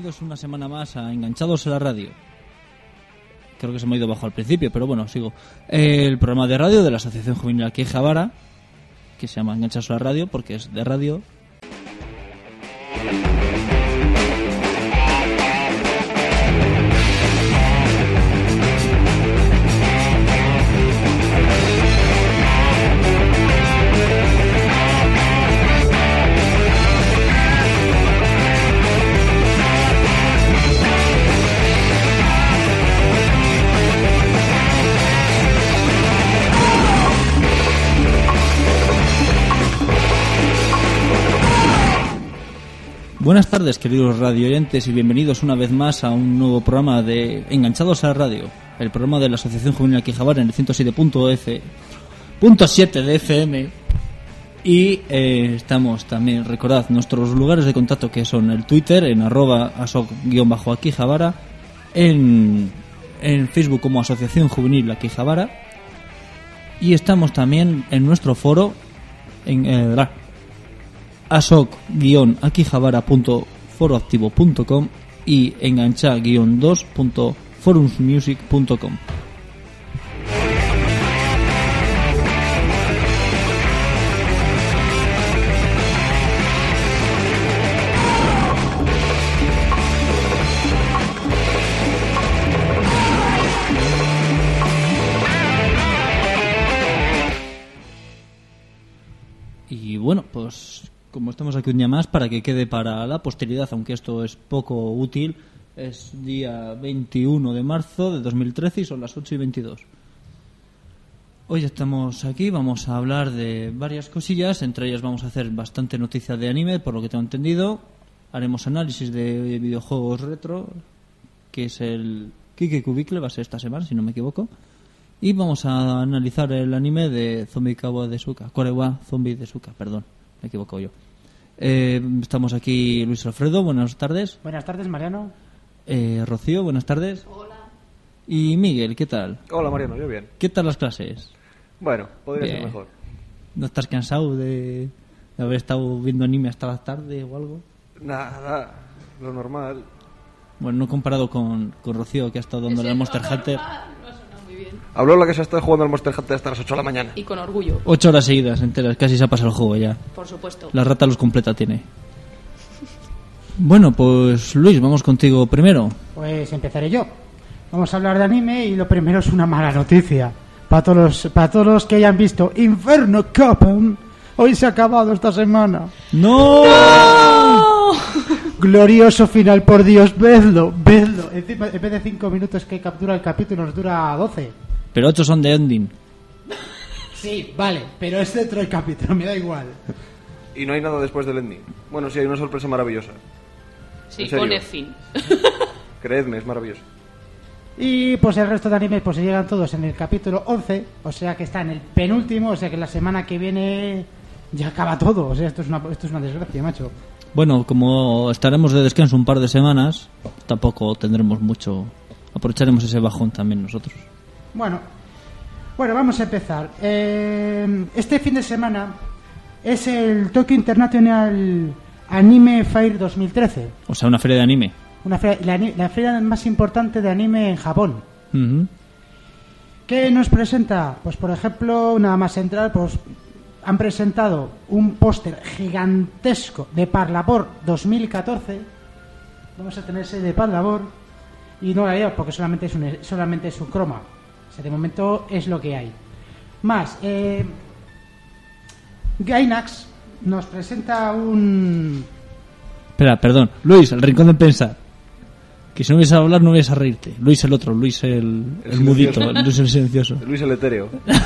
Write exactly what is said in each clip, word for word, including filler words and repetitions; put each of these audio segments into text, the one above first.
bienvenidos una semana más a Enganchados a la Radio. Creo que se me ha ido bajo al principio, pero bueno, sigo. El programa de radio de la Asociación Juvenil Aquijabara, que se llama Enganchados a la Radio porque es de radio. Buenas tardes, queridos radioyentes, y bienvenidos una vez más a un nuevo programa de Enganchados a la Radio, el programa de la Asociación Juvenil Aquijabara en el ciento siete punto siete de F M. Y eh, estamos también, recordad, nuestros lugares de contacto, que son el Twitter en arroba asoc-aquijabara, en, en Facebook como Asociación Juvenil Aquijabara, y estamos también en nuestro foro en eh, asoc-aquijabara punto foroactivo punto com y engancha dos punto forumsmusic punto com. Y bueno, pues como estamos aquí un día más, para que quede para la posteridad, aunque esto es poco útil, es día veintiuno de marzo de dos mil trece y son las ocho y veintidós. Hoy estamos aquí, vamos a hablar de varias cosillas, entre ellas vamos a hacer bastante noticia de anime, por lo que tengo entendido. Haremos análisis de videojuegos retro, que es el Kike Kubicle, va a ser esta semana, si no me equivoco. Y vamos a analizar el anime de Zombie Kawa Desuka, Korewa Zombie Desuka, perdón. Me equivoco yo. Eh, estamos aquí Luis Alfredo, buenas tardes. Buenas tardes, Mariano. Eh, Rocío, buenas tardes. Hola. Y Miguel, ¿qué tal? Hola, Mariano, yo bien. ¿Qué tal las clases? Bueno, podría bien. ser mejor. ¿No estás cansado de, de haber estado viendo anime hasta la tarde o algo? Nada, lo normal. Bueno, no comparado con, con Rocío, que ha estado dándole al Monster Hunter. Habló la que se está jugando al Monster Hunter hasta las ocho de la mañana. Y con orgullo. Ocho horas seguidas enteras, casi se ha pasado el juego ya. Por supuesto. La rata los completa tiene. Bueno, pues Luis, vamos contigo primero. Pues empezaré yo. Vamos a hablar de anime y lo primero es una mala noticia. Para todos los, para todos los que hayan visto Inferno Captain, hoy se ha acabado esta semana. ¡No! ¡No! Glorioso final, por Dios, vedlo, vedlo. Encima, en vez de cinco minutos que captura el capítulo, nos dura doce. Pero ocho son de ending. Sí, vale, pero es dentro del capítulo, me da igual. Y no hay nada después del ending. Bueno, sí, hay una sorpresa maravillosa. Sí, ¿En serio? pone fin. Creedme, es maravilloso. Y pues el resto de animes pues se llegan todos en el capítulo once, o sea que está en el penúltimo, o sea que la semana que viene ya acaba todo. O sea, esto es una, esto es una desgracia, macho. Bueno, como estaremos de descanso un par de semanas, tampoco tendremos mucho. Aprovecharemos ese bajón también nosotros. Bueno, bueno, vamos a empezar. Eh, este fin de semana es el Tokyo International Anime Fair dos mil trece. O sea, una feria de anime. Una feria, la, la feria más importante de anime en Japón. Uh-huh. ¿Qué nos presenta? Pues por ejemplo, nada más entrar, pues han presentado un póster gigantesco de Parlabor dos mil catorce. Vamos a tener ese de Parlabor y no la veo porque solamente es un solamente es un croma. O sea, de momento es lo que hay. Más, eh, Gainax nos presenta un... Espera, perdón. Luis, el rincón de pensar. Que si no vienes a hablar, no vienes a reírte. Luis el otro, Luis el, el, el mudito, Luis el silencioso. Luis el etéreo.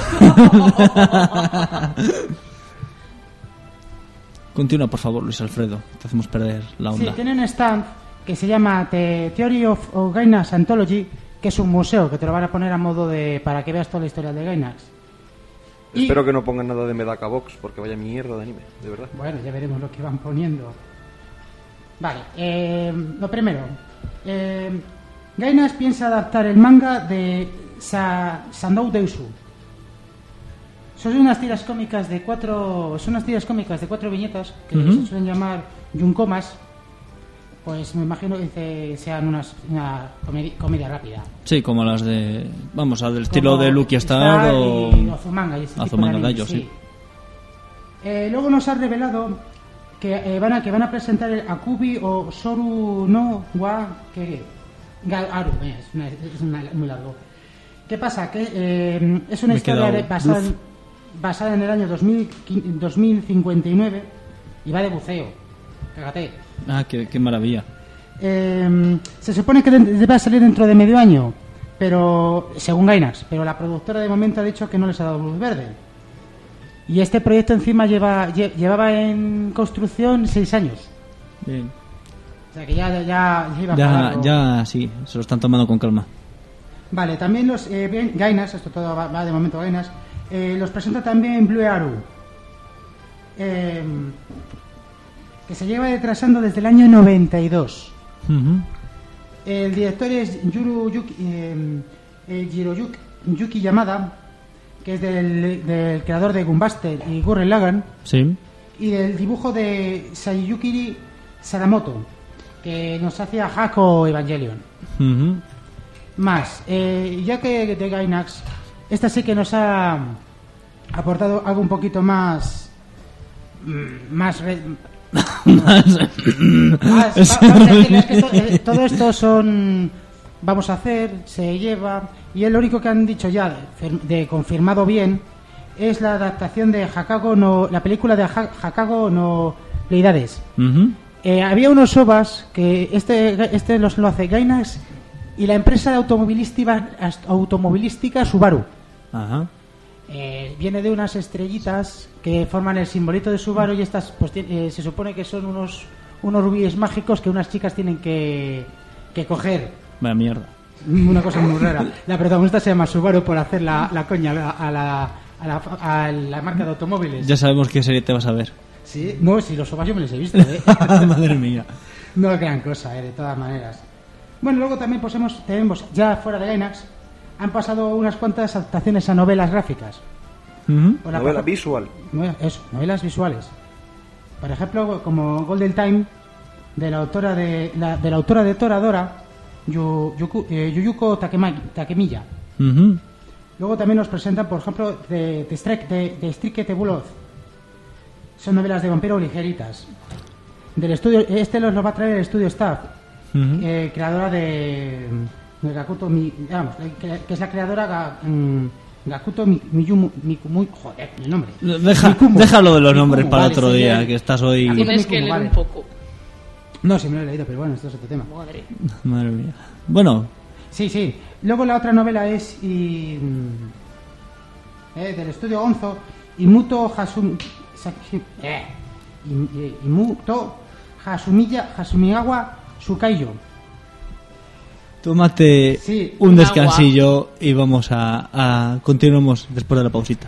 Continúa, por favor, Luis Alfredo. Te hacemos perder la onda. Sí, tienen un stand que se llama The Theory of, of Gainax Anthology, que es un museo que te lo van a poner a modo de... para que veas toda la historia de Gainax. Y... Espero que no pongan nada de Medaka Box, porque vaya mierda de anime, de verdad. Bueno, ya veremos lo que van poniendo. Vale, eh, lo primero. Eh, Gainax piensa adaptar el manga de Sa- Sannou Deusu. Son unas tiras cómicas de cuatro... Son unas tiras cómicas de cuatro viñetas, que uh-huh. se suelen llamar yunkomas. Pues me imagino que sean unas, una comedia, comedia rápida. Sí, como las de... Vamos, al del estilo Como de Lucky Star, Star o... y Azumanga. Y ese tipo de Azumanga anime, Daioh, sí. Eh, luego nos ha revelado que, eh, van a, que van a presentar el Akubi o Soru no wa que Aru. Eh, es, una, es una, muy largo. ¿Qué pasa? Que eh, es una Me he historia quedado basada buf. en, basada en el año dos mil, dos mil cincuenta y nueve y va de buceo. Fíjate. Ah, qué, qué maravilla. Eh, se supone que debe salir dentro de medio año, pero según Gainax, pero la productora de momento ha dicho que no les ha dado luz verde. Y este proyecto encima lleva lle, llevaba en construcción seis años. Bien. O sea que ya ya ya, iba Ya, para largo. ya, sí, se lo están tomando con calma. Vale, también los eh, Gainax, esto todo va, va de momento Gainax, eh, los presenta también Blue Aru. Eh, que se lleva retrasando desde el año noventa y dos. Uh-huh. El director es Yuru Yuki, eh, eh, Hiroyuki Yuki Yamada, que es del, del creador de Gunbuster y Gurren Lagann, Sí. y del dibujo de Sayuyukiri Sadamoto, que nos hacía Hako Evangelion. Uh-huh. Más, eh, ya que de Gainax, esta sí que nos ha aportado algo un poquito más... mm, más... Re, más, va- va- vamos a decirles que esto- eh, todo esto son vamos a hacer, se lleva, y es lo único que han dicho ya de, de confirmado bien es la adaptación de Hakago no, la película de Ha- Hakago no Pleiades. Uh-huh. Eh, había unos O V As que este este los lo hace Gainax y la empresa de automovilística automovilística Subaru. Ajá. Eh, viene de unas estrellitas que forman el simbolito de Subaru, y estas pues ti- eh, se supone que son unos unos rubíes mágicos que unas chicas tienen que, que coger. Vaya mierda. Una cosa muy rara. La protagonista se llama Subaru por hacer la, la coña a la, a, la, a, la, a la marca de automóviles. Ya sabemos qué serie te vas a ver. Sí, no, si los O V As yo me los he visto, ¿eh? Madre mía. No es gran cosa, ¿eh? De todas maneras. Bueno, luego también pues hemos, tenemos, ya fuera de Gainax, han pasado unas cuantas adaptaciones a novelas gráficas. Uh-huh. Por la Novela parte- visual. Novela- Eso, novelas visuales. Por ejemplo, como Golden Time, de la autora de la, de la autora de Toradora, Yu, Yuku- eh, Yuyuko Takema- Takemiya. Uh-huh. Luego también nos presentan, por ejemplo, de, de Strike de, de Strike Tebuloz. Son novelas de vampiro ligeritas. Del estudio, este los lo va a traer el estudio Staff, Uh-huh. eh, creadora de, de Gakuto Mi, vamos, que, que es la creadora Ga- mm, Gakuto Mi- Miyumu Mikumu, joder, el nombre. Deja, Mikumu. déjalo de los Mikumu, nombres para vale, otro sí, día, ya. que estás hoy... Aquí- Tienes que Mikumu, leer vale. un poco. No, si me lo he leído, pero bueno, esto es otro tema. Madre. Madre mía. Bueno, Sí, sí. Luego la otra novela es y, mm, eh, del estudio Gonzo, Imuto Hasumi, Saki- eh, Im- eh, Imuto Hasumiya Hasumigawa Sukaiyo. tómate Sí, un un descansillo y vamos a, a... Continuamos después de la pausita.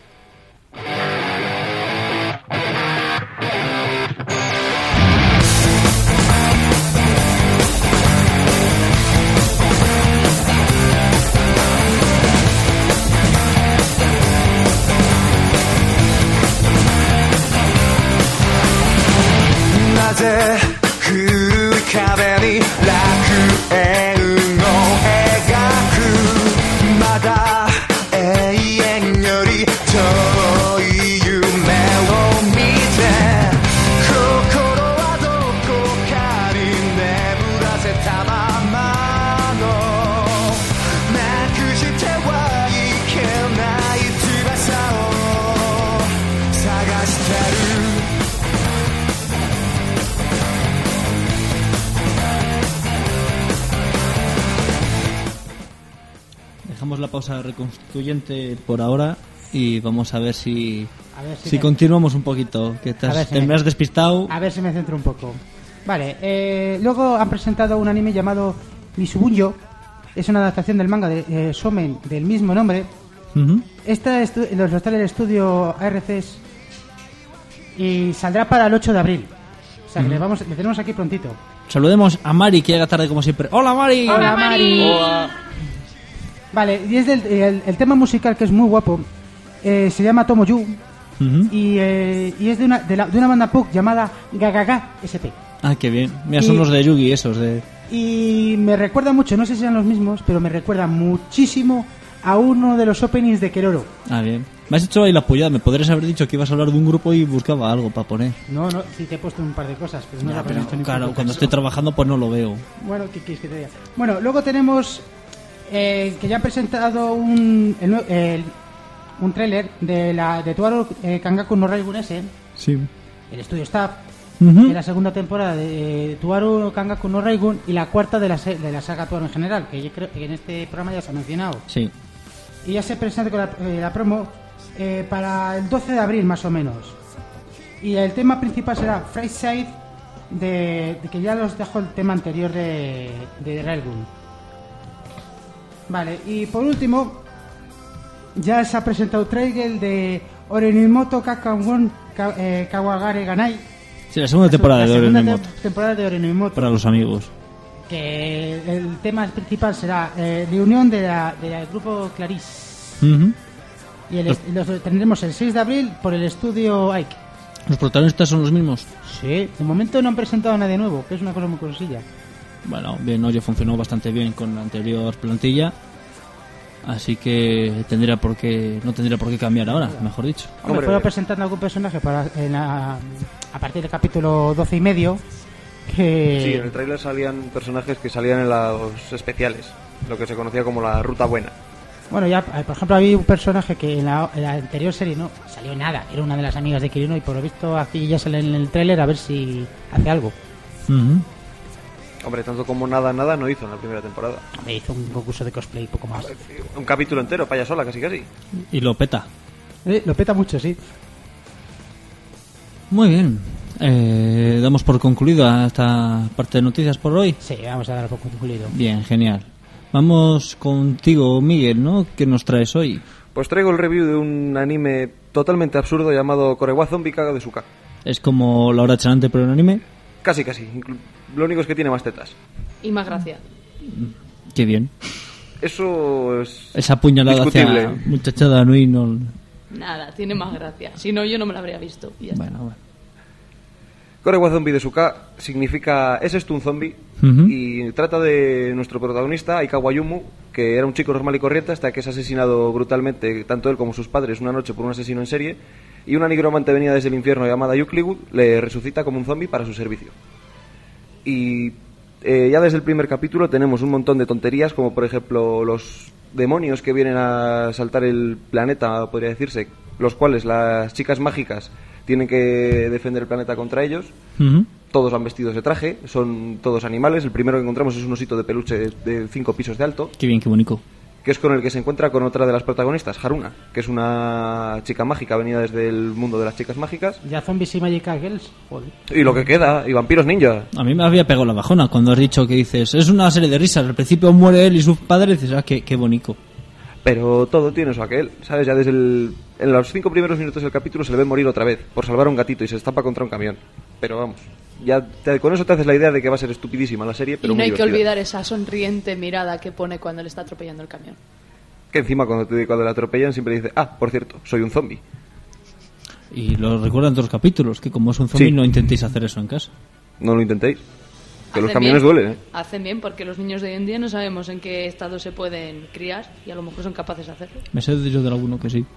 なぜ古い壁に楽園を描くまだ永遠より遠い夢を見て心はどこかに眠らせたままのなくしてはいけない翼を探してる Dejamos la pausa reconstituyente por ahora y vamos a ver si, A ver si si me- continuamos un poquito. Que te, A has- ver si te me- me has despistado. A ver si me centro un poco. Vale, eh, luego han presentado un anime llamado Misubunyo. Es una adaptación del manga de eh, Somen del mismo nombre. Ujú. Esta estu- los está en el estudio A R Cs y saldrá para el ocho de abril. O sea que le, vamos, le tenemos aquí prontito. Saludemos a Mari, que llega tarde como siempre. ¡Hola, Mari! Hola, Mari. Hola. Vale, y es del, el, el tema musical que es muy guapo. Eh, se llama Tomoyu Ujú. y, eh, y es de una, de, la- de una banda punk llamada Gagaga S P. Ah, qué bien. Mira, son Y- los de Yugi esos de... Y me recuerda mucho, no sé si sean los mismos, pero me recuerda muchísimo a uno de los openings de Keroro. Ah, bien. Me has hecho ahí la pollada. Me podrías haber dicho que ibas a hablar de un grupo y buscaba algo para poner. No, no, sí te he puesto un par de cosas, pero no Ya, la pero, presento ni claro, puto cuando caso. estoy trabajando pues no lo veo. Bueno, ¿qué quieres que te diga? Bueno, luego tenemos eh, que ya han presentado un el, nue- el- un tráiler de la de Tuaro eh, Kangaku no Raigun S, Sí. el estudio staff, Ujú. de la segunda temporada de eh, Tuaro Kangaku no Raigun y la cuarta de la, se- de la saga Tuaro en general, que yo creo que en este programa ya se ha mencionado. Sí. Y ya se presenta con la, eh, la promo eh, para el doce de abril más o menos. Y el tema principal será Freeside, de, de que ya los dejo el tema anterior de, de Railgun. Vale, y por último, ya se ha presentado trailer de Orenimoto Kakangon Ka- eh, Kawagare Ganai. Sí, la segunda temporada La de segunda Orenimoto. te- temporada de Orenimoto. Para los amigos. Que el tema principal será eh, reunión de la- del grupo Clarice. Ujú. Y el est- los tendremos el seis de abril por el estudio Ike. ¿Los protagonistas son los mismos? Sí, de momento no han presentado a nadie nuevo, que es una cosa muy cosilla. Bueno, bien, Oye funcionó bastante bien con la anterior plantilla. Así que tendría por qué, no tendría por qué cambiar ahora, mejor dicho. Hombre, Hombre. fueron presentando algún personaje para en la- a partir del capítulo doce y medio. Que Sí, en el tráiler salían personajes que salían en los especiales, lo que se conocía como la ruta buena. Bueno, ya, eh, por ejemplo, había un personaje que en la, en la anterior serie no salió nada. Era una de las amigas de Kirino y por lo visto aquí ya sale en el tráiler a ver si hace algo. Ujú. Hombre, tanto como nada, nada no hizo en la primera temporada. Me hizo un concurso de cosplay y poco más. Un capítulo entero, para ella sola, casi casi. Y lo peta. Eh, lo peta mucho, sí. Muy bien. Eh, damos por concluida esta parte de noticias por hoy. Sí, vamos a dar un poco concluido. Bien, genial. Vamos contigo, Miguel, ¿no? ¿Qué nos traes hoy? Pues traigo el review de un anime totalmente absurdo llamado Korewa Zombie Kaga de Suka. Es como la hora chanante pero en anime. Casi, casi. Inclu- Lo único es que tiene más tetas. Y más gracia. Qué bien. Eso es Esa puñalada discutible. hacia muchachada no y no... Nada, tiene más gracia. Si no, yo no me lo habría visto. Y ya está. Bueno, bueno. Korewa Zombie de Suka significa ¿es esto un zombie? Ujú. Y trata de nuestro protagonista, Aikawa Yumu, que era un chico normal y corriente hasta que es asesinado brutalmente, tanto él como sus padres, una noche por un asesino en serie, y una nigromante venida desde el infierno llamada Yukliwood le resucita como un zombie para su servicio. Y eh, ya desde el primer capítulo tenemos un montón de tonterías, como por ejemplo los demonios que vienen a asaltar el planeta, podría decirse, los cuales las chicas mágicas tienen que defender el planeta contra ellos. Ujú. Todos van vestidos de traje, son todos animales. El primero que encontramos es un osito de peluche de- de cinco pisos de alto, Qué bien, qué bonito. que es con el que se encuentra con otra de las protagonistas, Haruna, que es una chica mágica venida desde el mundo de las chicas mágicas. Ya Zombies y Magical Girls. Joder. Y lo que queda, y vampiros ninja. A mí me había pegado la bajona cuando has dicho que dices, es una serie de risas, al principio muere él y sus padres, y dices, ah, qué, qué bonito. Pero todo tiene su aquel, ¿sabes? Ya desde el... En los cinco primeros minutos del capítulo se le ve morir otra vez por salvar a un gatito y se estampa contra un camión. Pero vamos, ya te- con eso te haces la idea de que va a ser estupidísima la serie, pero y no muy hay que divertida. olvidar esa sonriente mirada que pone cuando le está atropellando el camión. Que encima cuando te cuando la atropellan siempre dice, ah, por cierto, soy un zombie. Y lo recuerdan todos los capítulos, que como es un zombie Sí. no intentéis hacer eso en casa. No lo intentéis. Que los Hacen camiones bien, duelen, ¿eh? Hacen bien porque los niños de hoy en día no sabemos en qué estado se pueden criar y a lo mejor son capaces de hacerlo. Me sé de yo de alguno que sí.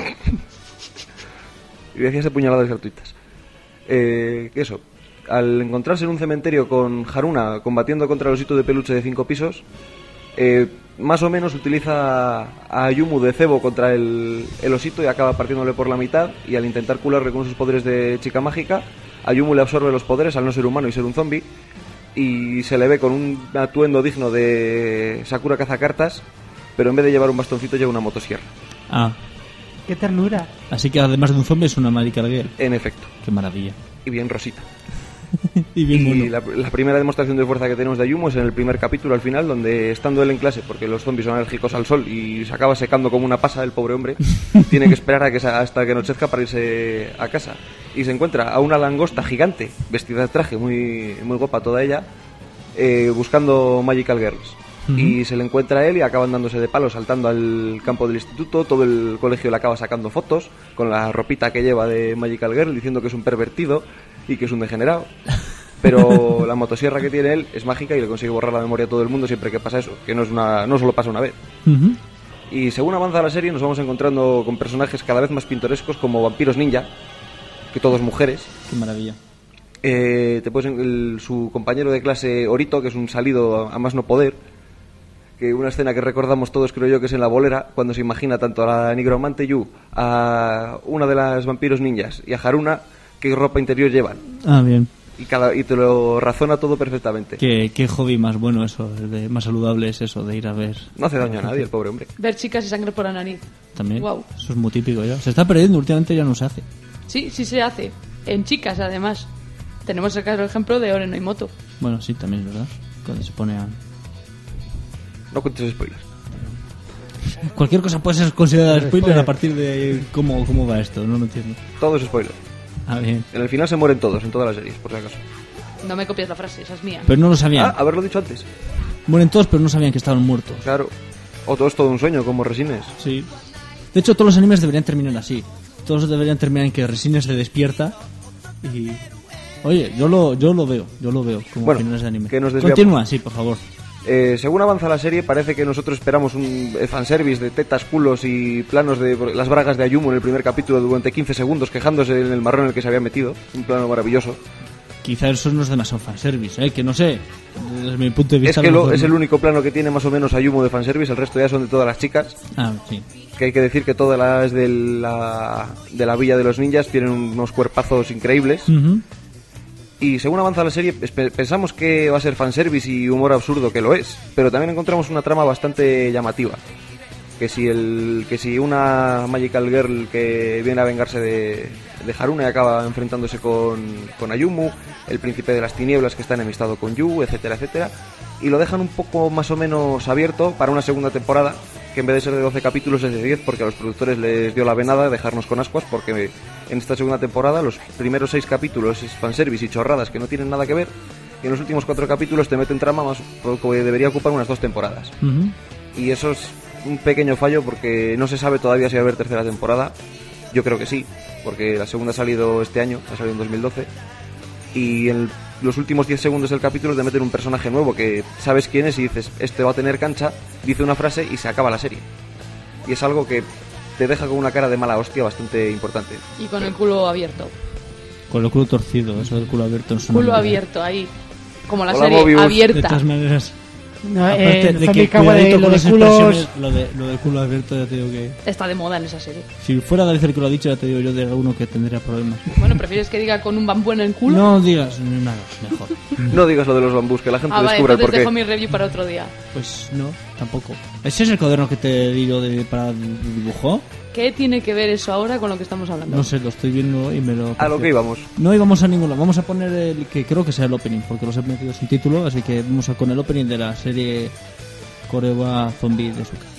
Y decías de puñaladas gratuitas. Eh, que eso, al encontrarse en un cementerio con Haruna combatiendo contra el osito de peluche de cinco pisos, eh, más o menos utiliza a Yumu de cebo contra el, el osito y acaba partiéndole por la mitad, y al intentar cularle con sus poderes de chica mágica, a Yumu le absorbe los poderes al no ser humano y ser un zombie, y se le ve con un atuendo digno de Sakura cazacartas, pero en vez de llevar un bastoncito lleva una motosierra. Ah, ¡Qué ternura! así que además de un zombie es una Magical Girl. En efecto, Qué maravilla. y bien rosita. Y bien Y mono. la, la primera demostración de fuerza que tenemos de Ayumu es en el primer capítulo al final, donde estando él en clase, porque los zombies son alérgicos al sol y se acaba secando como una pasa el pobre hombre, tiene que esperar a que sa- hasta que anochezca para irse a casa. Y se encuentra a una langosta gigante, vestida de traje, muy, muy guapa toda ella, eh, buscando Magical Girls. Ujú. Y se le encuentra a él y acaban dándose de palo, saltando al campo del instituto. Todo el colegio le acaba sacando fotos con la ropita que lleva de Magical Girl, diciendo que es un pervertido y que es un degenerado. pero la motosierra que tiene él es mágica y le consigue borrar la memoria a todo el mundo siempre que pasa eso, que no es una no solo pasa una vez. Uh-huh. Y según avanza la serie nos vamos encontrando con personajes cada vez más pintorescos como vampiros ninja, que todos mujeres. Qué maravilla. Eh, te puedes, el, su compañero de clase Orito, que es un salido a, a más no poder, que una escena que recordamos todos creo yo que es en la bolera, cuando se imagina tanto a la nigromante Yu, a una de las vampiros ninjas y a Haruna qué ropa interior llevan. Ah, bien. Y, cada, y te lo razona todo perfectamente. Qué, qué hobby más bueno eso, el de, más saludable es eso, de ir a ver. No hace daño a nadie el pobre hombre. Ver chicas y sangre por la nariz. También. Wow. Eso es muy típico ya. Se está perdiendo, últimamente ya no se hace. Sí, sí se hace. En chicas, además. Tenemos el claro ejemplo de Oren Noimoto. Bueno, sí, también es verdad. Cuando se pone a... No cuentes spoilers. Cualquier cosa puede ser considerada Spoiler. spoiler a partir de cómo, cómo va esto, no lo entiendo. Todo es spoiler. Ah, bien. En el final se mueren todos, en todas las series, por si acaso. No me copies la frase, esa es mía. Pero no lo sabían. Ah, haberlo dicho antes. Mueren todos, pero no sabían que estaban muertos. Claro. O todo es todo un sueño, como Resines. Sí. De hecho, todos los animes deberían terminar así. Todos deberían terminar en que Resines se despierta y... Oye, yo lo, yo lo veo, yo lo veo como Bueno, finales de anime. que nos desviamos. Continúa, sí, por favor. Eh, según avanza la serie, parece que nosotros esperamos un eh, fanservice de tetas, culos y planos de las bragas de Ayumu en el primer capítulo durante quince segundos quejándose en el marrón en el que se había metido. Un plano maravilloso. Quizá eso no es demasiado fanservice, ¿eh? Que no sé, desde mi punto de Es vista... que a lo lo, mejor es no. el único plano que tiene más o menos Ayumu de fanservice, el resto ya son de todas las chicas. Ah, sí. Que hay que decir que todas las de la, de la Villa de los Ninjas tienen unos cuerpazos increíbles. Ujú. Y según avanza la serie, espe- pensamos que va a ser fanservice y humor absurdo, que lo es. Pero también encontramos una trama bastante llamativa. Que si el que si una Magical Girl que viene a vengarse de, de Haruna y acaba enfrentándose con, con Ayumu, el príncipe de las tinieblas que está enemistado con Yu, etcétera, etcétera. Y lo dejan un poco más o menos abierto para una segunda temporada, que en vez de ser de doce capítulos es de diez, porque a los productores les dio la venada dejarnos con ascuas, porque en esta segunda temporada los primeros seis capítulos es fanservice y chorradas que no tienen nada que ver, y en los últimos cuatro capítulos te meten trama más que debería ocupar unas dos temporadas. Ujú. Y eso es un pequeño fallo porque no se sabe todavía si va a haber tercera temporada. Yo creo que sí, porque la segunda ha salido este año, ha salido en dos mil doce. Y en los últimos diez segundos del capítulo te meten un personaje nuevo que sabes quién es y dices, este va a tener cancha, dice una frase y se acaba la serie. Y es algo que te deja con una cara de mala hostia bastante importante. Y con el culo abierto. Con el culo torcido, eso del culo abierto. No suena Culo muy bien. abierto, ahí. Como la Hola, serie Mobius. De abierta. todas maneras... No, Aparte eh, de que Famicagua de cuidadito lo con de las culos. expresiones, lo de, lo de culo abierto ya te digo que... Está de moda en esa serie. Si fuera David el que lo ha dicho, ya te digo yo de alguno que tendría problemas. Bueno, ¿prefieres que diga con un bambú en el culo? No digas nada, mejor. No digas lo de los bambús, que la gente Ah, vale, descubra el entonces porqué. dejo mi review para otro día. Pues no, tampoco. ¿Ese es el cuaderno que te di yo de, para dibujo? ¿Qué tiene que ver eso ahora con lo que estamos hablando? No sé, lo estoy viendo y me lo... A lo que íbamos. No íbamos a ninguno. Vamos a poner el que creo que sea el opening, porque los he metido sin título, así que vamos a con el opening de la serie Koreba Zombie de Suka.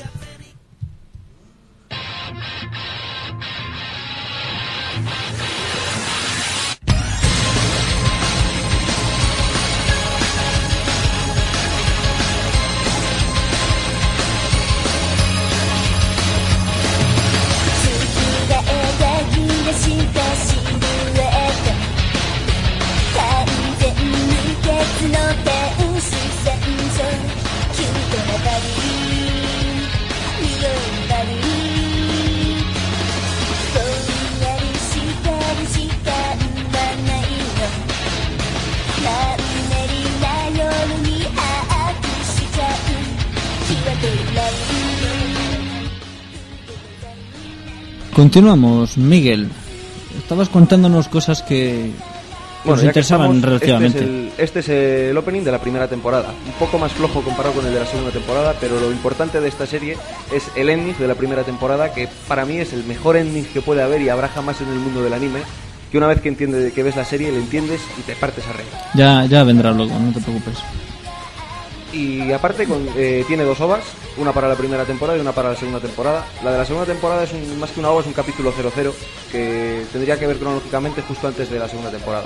'Continuamos, Miguel. Estabas contándonos cosas que Bueno, nos ya que interesaban estamos, relativamente. Este es, el, este es el opening de la primera temporada. Un poco más flojo comparado con el de la segunda temporada, pero lo importante de esta serie es el ending de la primera temporada, que para mí es el mejor ending que puede haber y habrá jamás en el mundo del anime. Que una vez que entiendes que ves la serie, le entiendes y te partes a reír. Ya, ya vendrá luego, no te preocupes. Y aparte con, eh, tiene dos ovas, una para la primera temporada y una para la segunda temporada. La de la segunda temporada es un, más que una ova, es un capítulo cero cero que tendría que ver cronológicamente justo antes de la segunda temporada.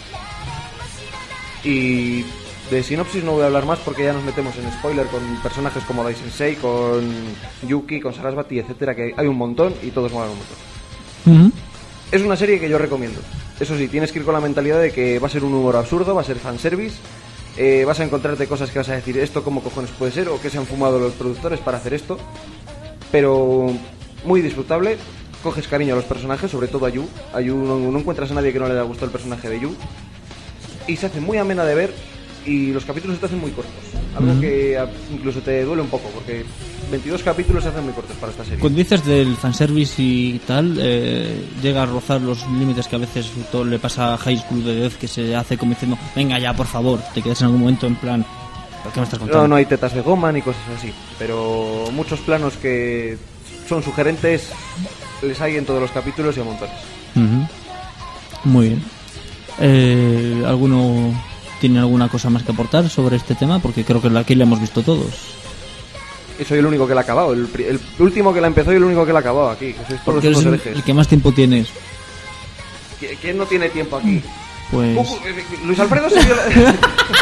Y de sinopsis no voy a hablar más porque ya nos metemos en spoiler con personajes como Dai Sensei, con Yuki, con Sarasvati, etcétera, que hay un montón y todos molan un montón. Uh-huh. Es una serie que yo recomiendo. Eso sí, tienes que ir con la mentalidad de que va a ser un humor absurdo, va a ser fanservice, eh, vas a encontrarte cosas que vas a decir, ¿esto cómo cojones puede ser? ¿O qué se han fumado los productores para hacer esto? Pero muy disfrutable, coges cariño a los personajes, sobre todo a Yu. A Yu no, no encuentras a nadie que no le haya gustado el personaje de Yu. Y se hace muy amena de ver y los capítulos se te hacen muy cortos. Algo mm. que a, incluso te duele un poco, porque veintidós capítulos se hacen muy cortos para esta serie. Cuando dices del fanservice y tal, eh, llega a rozar los límites que a veces todo le pasa a High School de Death, que se hace como diciendo, venga ya, por favor, te quedas en algún momento en plan, ¿qué me estás contando? No, no hay tetas de goma ni cosas así, pero muchos planos que son sugerentes les hay en todos los capítulos y a montones. Uh-huh. Muy bien. Eh, ¿Alguno tiene alguna cosa más que aportar sobre este tema? Porque creo que aquí la hemos visto todos. Y soy el único que la ha acabado, el, el último que la empezó y el único que la ha acabado aquí. Que sois todos Porque eres el, el que más tiempo tienes. ¿Quién no tiene tiempo aquí? Pues... Uh, Luis Alfredo se vio... La...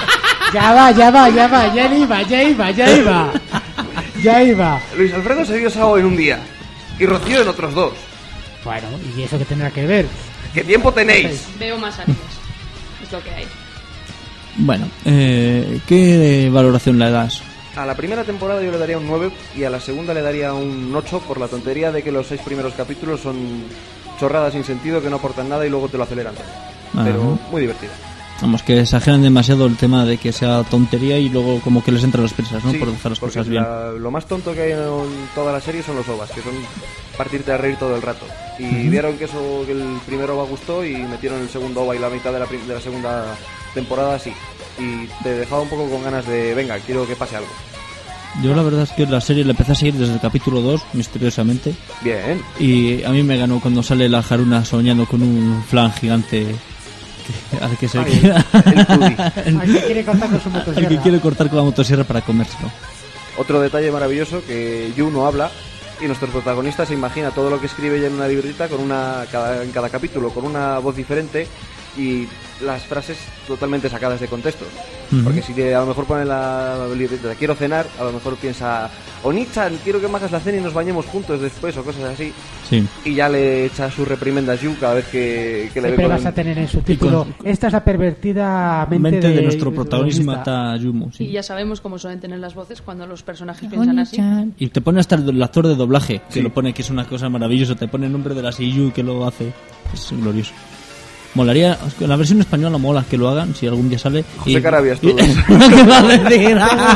Ya va, ya va, ya va, ya iba, ya iba, ya iba. Ya iba. Luis Alfredo se vio Sao en un día y Rocío en otros dos. Bueno, ¿y eso qué tendrá que ver? ¿Qué tiempo tenéis? Veo más animes. Es lo que hay. Bueno, eh, ¿qué valoración le das? A la primera temporada yo le daría un nueve y a la segunda le daría un ocho por la tontería de que los seis primeros capítulos son chorradas sin sentido que no aportan nada y luego te lo aceleran todo. Ajá. Pero muy divertida. Vamos, que exageran demasiado el tema de que sea tontería y luego como que les entran las prisas, ¿no? Sí, por dejar las cosas bien. La, lo más tonto que hay en toda la serie son los ovas, que son partirte a reír todo el rato. Y uh-huh. vieron que eso que el primero ova gustó y metieron el segundo ova y la mitad de la, de la segunda temporada así. Y te dejaba un poco con ganas de, venga, quiero que pase algo. Yo la verdad es que la serie la empecé a seguir desde el capítulo dos, misteriosamente. Bien. Y a mí me ganó cuando sale la Haruna soñando con un flan gigante que, al que se Ay, queda. El al que quiere cortar con su motosierra. Al que quiere cortar con la motosierra para comérselo. Otro detalle maravilloso, que Yu no habla y nuestro protagonista se imagina todo lo que escribe ella en una libretita con una cada, en cada capítulo, con una voz diferente y las frases totalmente sacadas de contexto. Uh-huh. Porque si a lo mejor pone la libreta quiero cenar, a lo mejor piensa Oni-chan, quiero que me hagas la cena y nos bañemos juntos después o cosas así. Sí. Y ya le echa su reprimenda a Yu cada vez que, que le ve Siempre con vas el... a tener en su título con... esta es la pervertida mente, mente de, de nuestro protagonista Yumo. Sí. Y ya sabemos cómo suelen tener las voces cuando los personajes piensan así. Y te pone hasta el actor de doblaje, que sí. lo pone, que es una cosa maravillosa. Te pone el nombre de la C Yu que lo hace. Es glorioso. Molaría, en la versión española mola que lo hagan, si algún día sale. José y... Carabias todos. ¿Qué va a decir?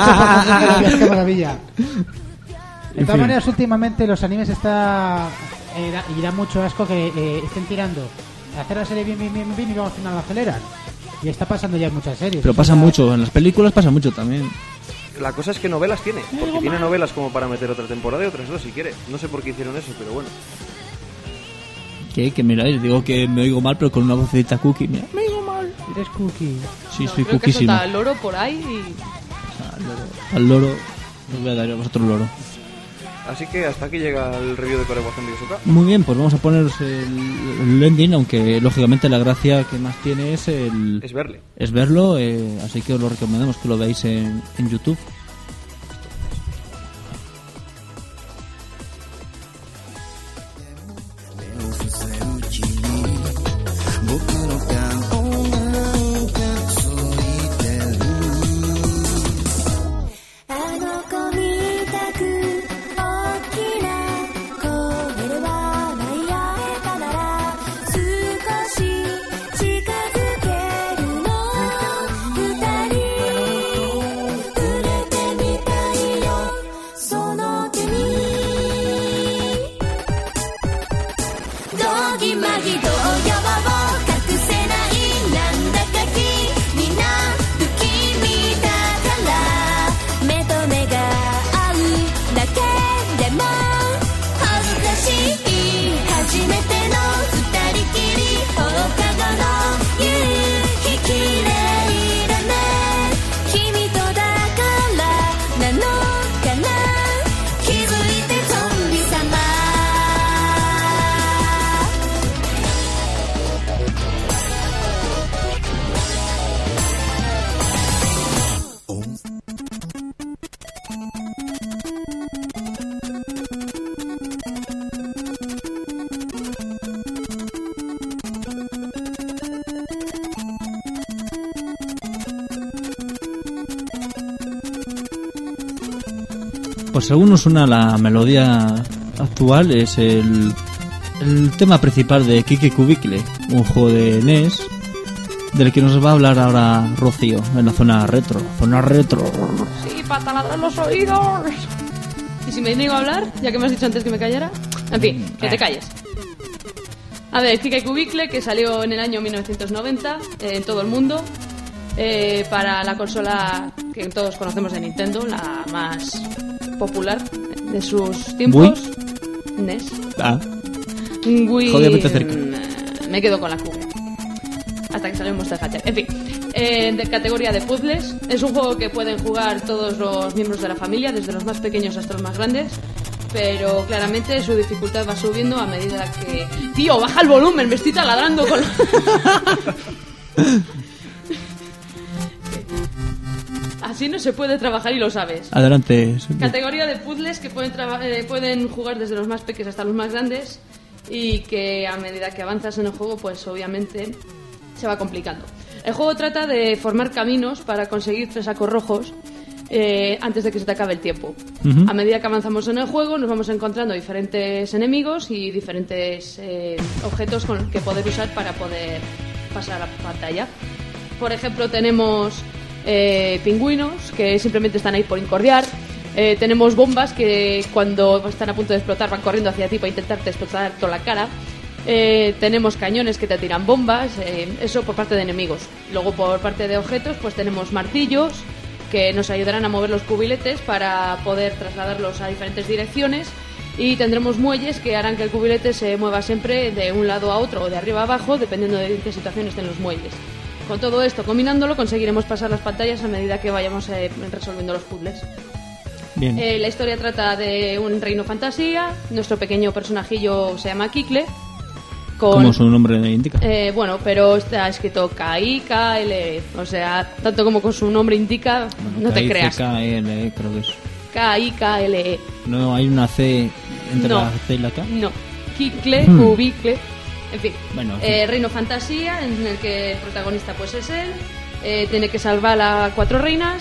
¡Qué maravilla! De todas maneras, últimamente los animes está eh, da, y da mucho asco que eh, estén tirando hacer la serie bien, bien, bien, bien y luego al final la aceleran. Y está pasando ya en muchas series. Pero pasa mucho, en las películas pasa mucho también. La cosa es que novelas tiene, porque tiene novelas como para meter otra temporada y otras dos si quiere. No sé por qué hicieron eso, pero bueno. ¿Qué? Que miráis, digo que me oigo mal, pero con una vocecita cookie. Mira, me oigo mal. Eres cookie. Sí, no, soy creo cookiesimo. Que eso está al loro por ahí y... Al loro. Al loro. Os voy a dar a vosotros loro. Así que hasta aquí llega el review de Korewazen de Yosuka. Muy bien, pues vamos a poneros el, el ending, aunque lógicamente la gracia que más tiene es el... Es verle. Es verlo, eh, así que os lo recomendamos que lo veáis en, en YouTube. Pues según nos suena la melodía actual, es el, el tema principal de Kike Kubicle, un juego de N E S del que nos va a hablar ahora Rocío en la zona retro. Zona retro. Sí, para taladrar los oídos. Y si me niego a hablar, ya que me has dicho antes que me callara. En fin, que te calles. A ver, Kike Kubicle, que salió en el año mil novecientos noventa eh, en todo el mundo. Eh, para la consola que todos conocemos de Nintendo, la más popular de sus tiempos. N E S. Ah, Wii. Jodidamente cerca. Me quedo con la Q. Hasta que salió Monster Hunter. En fin, eh, de categoría de puzzles. Es un juego que pueden jugar todos los miembros de la familia, desde los más pequeños hasta los más grandes. Pero claramente su dificultad va subiendo a medida que... Tío, baja el volumen, me estoy taladrando con... Así no se puede trabajar y lo sabes. adelante. Categoría de puzzles que pueden, traba- eh, pueden jugar desde los más pequeños hasta los más grandes y que a medida que avanzas en el juego, pues obviamente se va complicando. El juego trata de formar caminos para conseguir tres sacos rojos eh, antes de que se te acabe el tiempo. Ujú. A medida que avanzamos en el juego, nos vamos encontrando diferentes enemigos y diferentes eh, objetos con los que poder usar para poder pasar a la pantalla. Por ejemplo, tenemos eh, pingüinos que simplemente están ahí por incordiar. Eh, tenemos bombas que cuando están a punto de explotar van corriendo hacia ti para intentarte explotar toda la cara. Eh, tenemos cañones que te tiran bombas, eh, eso por parte de enemigos. Luego por parte de objetos pues tenemos martillos que nos ayudarán a mover los cubiletes para poder trasladarlos a diferentes direcciones. Y tendremos muelles que harán que el cubilete se mueva siempre de un lado a otro o de arriba a abajo, dependiendo de qué situación estén los muelles. Con todo esto, combinándolo, conseguiremos pasar las pantallas a medida que vayamos eh, resolviendo los puzzles. Bien. Eh, la historia trata de un reino fantasía. Nuestro pequeño personajillo se llama Kikle. Con, Como su nombre indica. eh, bueno, pero está escrito K I K L E. O sea, tanto como con su nombre indica, Bueno, no te K I C creas. K L, creo que es. K I K L E. No hay una C entre No. la C y la K. No. Kikle, Hmm. Kubicle. En fin. Bueno, en fin. Eh, reino fantasía, en el que el protagonista pues es él. Eh, tiene que salvar a cuatro reinas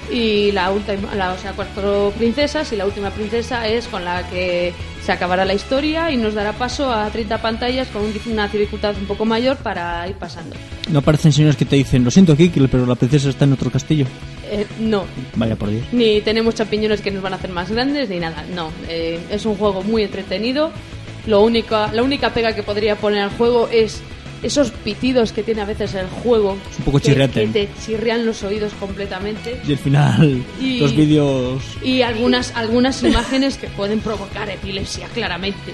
y la última, la, o sea, cuatro princesas, y la última princesa es con la que se acabará la historia y nos dará paso a treinta pantallas con un- una dificultad un poco mayor para ir pasando. No aparecen señores que te dicen, lo siento Kikle, pero la princesa está en otro castillo. Eh, no, Vaya por Dios. ni tenemos champiñones que nos van a hacer más grandes ni nada, no. Eh, es un juego muy entretenido. Lo único, la única pega que podría poner al juego es esos pitidos que tiene a veces el juego. Es un poco que- chirriante. Que te chirrian los oídos completamente. Y al final, Y- los vídeos... Y algunas, algunas imágenes que pueden provocar epilepsia, claramente.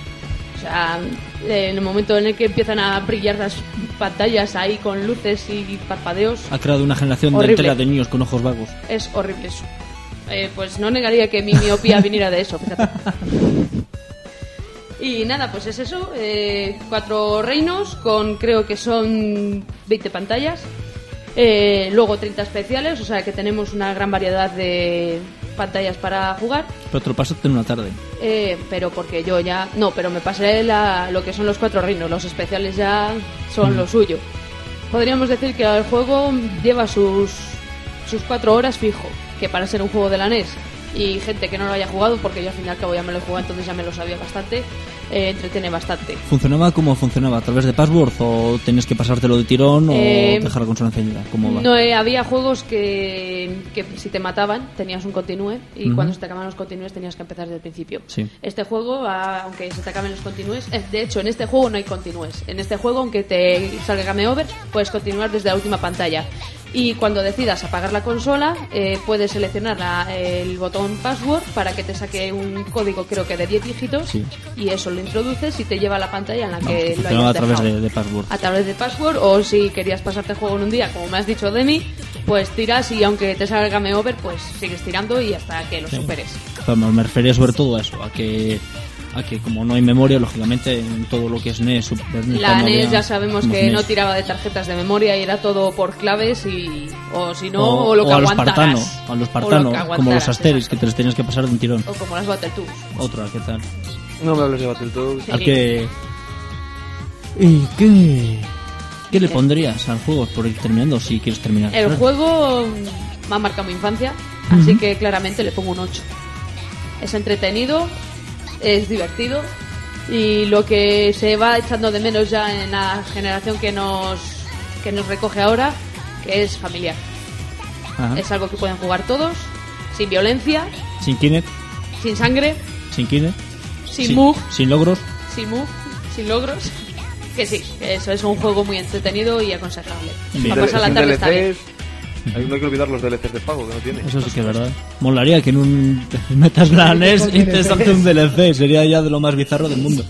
O sea, en el momento en el que empiezan a brillar las pantallas ahí con luces y parpadeos, Ha creado una generación de Horrible. entera de niños con ojos vagos. es horrible eso. Eh, pues no negaría que mi miopía viniera de eso, fíjate. Y nada, pues es eso. eh, cuatro reinos con creo que son veinte pantallas. Eh, luego treinta especiales, o sea que tenemos una gran variedad de pantallas para jugar. Pero te lo pasaste en una tarde. Eh, pero porque yo ya... No, pero me pasé la, lo que son los cuatro reinos. Los especiales ya son lo suyo. Podríamos decir que el juego lleva sus, sus cuatro horas fijo. Que para ser un juego de la N E S y gente que no lo haya jugado, porque yo al fin y al cabo ya me lo he jugado, entonces ya me lo sabía bastante, eh, entretiene bastante. ¿Funcionaba como funcionaba? ¿A través de password o tenías que pasártelo de tirón Eh, o dejar la consola encendida? ¿Cómo va? No, eh, había juegos que, que si te mataban tenías un continúe y Ujú. cuando se te acaban los continúes tenías que empezar desde el principio. Sí. Este juego, ah, aunque se te acaben los continúes, eh, de hecho en este juego no hay continúes. En este juego, aunque te salga game over, puedes continuar desde la última pantalla. Y cuando decidas apagar la consola, eh, puedes seleccionar la- el botón password para que te saque un código, creo que de diez dígitos, Sí. y eso lo introduces y te lleva a la pantalla en la Vamos, que que lo funcionaba hayas a través dejado. de, de password. A través de password, o si querías pasarte el juego en un día, como me has dicho de mí, pues tiras y aunque te salga game over, pues sigues tirando y hasta que lo Sí. superes. Vamos, me refería sobre todo a eso, a que a que como no hay memoria, lógicamente, en todo lo que es N E S, Super N E S... La cuando N E S había- ya sabemos como que N E S. no tiraba de tarjetas de memoria y era todo por claves y o si no, o, o, lo que o a los aguantaras. Spartano, a los O lo Spartano, que como los aguantaras, Asterix, que exacto. te los tenías que pasar de un tirón. O como las Battletoads. Otra, ¿qué tal? No me hables de Battletoads. Sí. Al que... ¿Y qué? ¿Qué le pondrías al juego por ir terminando, si quieres terminar? El Claro. juego mm, me ha marcado mi infancia, así que claramente le pongo un ocho. Es entretenido, es divertido y lo que se va echando de menos ya en la generación que nos que nos recoge ahora, que es familiar. Ajá. Es algo que pueden jugar todos, sin violencia, Sin Kinect, sin sangre, sin Kinect, sin move, sin logros. sin move, sin logros. Que sí, que eso es un juego muy entretenido y aconsejable. Bien. Para pasar la Sin tarde está bien. D L Cs, hay- no hay que olvidar los D L Cs de pago que no tiene. Eso sí que es verdad. Molaría que en un metas la N E S y te salte un D L C. Sería ya de lo más bizarro del mundo.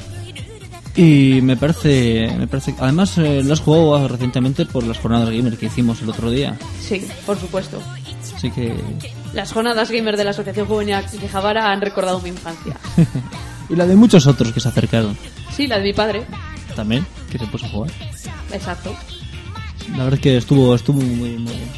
Y me parece... me parece además, eh, lo has jugado recientemente por las jornadas gamer que hicimos el otro día. Sí, por supuesto. Así que... Las jornadas gamer de la Asociación Juvenil de Javara han recordado mi infancia. y la de muchos otros que se acercaron. Sí, la de mi padre. También, que se puso a jugar. Exacto. La verdad es que estuvo, estuvo muy, muy bien.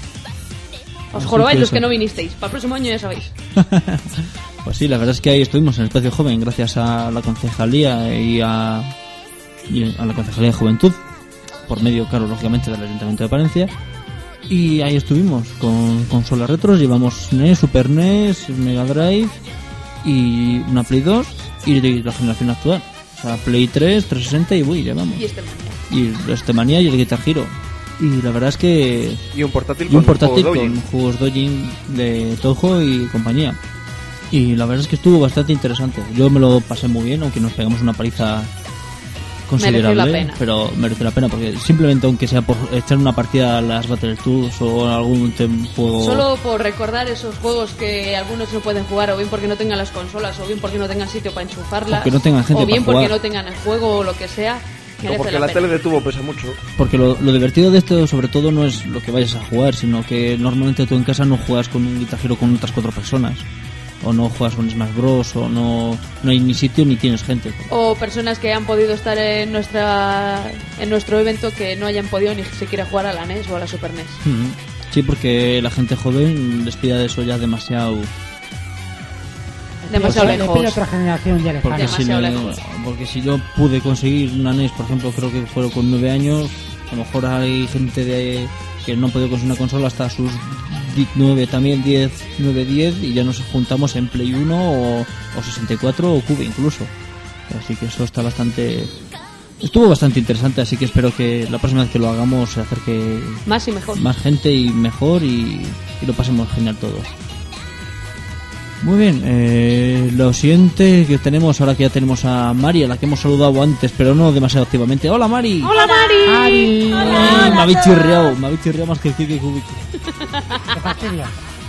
Os Así jorobáis que los eso. que no vinisteis. Para el próximo año ya sabéis. Pues sí, la verdad es que ahí estuvimos en el Espacio Joven gracias a la concejalía y a, y a la concejalía de Juventud, por medio, claro, lógicamente del Ayuntamiento de Palencia. Y ahí estuvimos con consolas retros, llevamos N E S, Super N E S, Mega Drive y una Play dos y de la generación actual. O sea, Play tres, trescientos sesenta y uy, llevamos. Y este mañana. Y el este Manía y el Guitar Hero. Y la verdad es que... Y un portátil Y un con portátil juegos con Dojin. juegos Dojin de Toho y compañía. Y la verdad es que estuvo bastante interesante. Yo me lo pasé muy bien, aunque nos pegamos una paliza considerable. Mereció la pena. Pero merece la pena, porque simplemente aunque sea por echar una partida a las Battletoads o algún tem- juego... Solo por recordar esos juegos que algunos no pueden jugar, o bien porque no tengan las consolas, o bien porque no tengan sitio para enchufarlas, O que no tengan gente o bien para porque jugar. no tengan el juego o lo que sea. No, Merece porque la la pena. tele de tubo pesa mucho. Porque lo, lo divertido de esto, sobre todo, no es lo que vayas a jugar, sino que normalmente tú en casa no juegas con un Guitar Hero con otras cuatro personas. O no juegas con Smash Bros. O no, no hay ni sitio ni tienes gente. O personas que han podido estar en nuestra en nuestro evento que no hayan podido ni siquiera jugar a la N E S o a la Super N E S. Ujú. Sí, porque la gente joven les pida de eso ya demasiado... Demasiado Le lejos. pide otra generación ya le Porque falta. si, Demasiado me- lejos. porque si yo pude conseguir una N E S, por ejemplo, creo que fueron con nueve años, a lo mejor hay gente de que no ha podido conseguir una consola hasta sus nueve también, diez, nueve, diez, y ya nos juntamos en Play uno o, o sesenta y cuatro o Cube incluso. Así que eso está bastante... Estuvo bastante interesante, así que espero que la próxima vez que lo hagamos se acerque Más y mejor. más gente y mejor y, y lo pasemos genial todos. Muy bien, eh, lo siguiente que tenemos ahora que ya tenemos a Mari, a la que hemos saludado antes, pero no demasiado activamente. ¡Hola, Mari! ¡Hola, Mari! Mari. Ay, me habéis chirriado, me habéis chirriado más que el Kike Kubik. Te fastidia.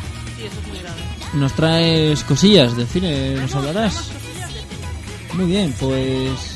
Nos traes cosillas de cine, nos hablarás. Muy bien, pues...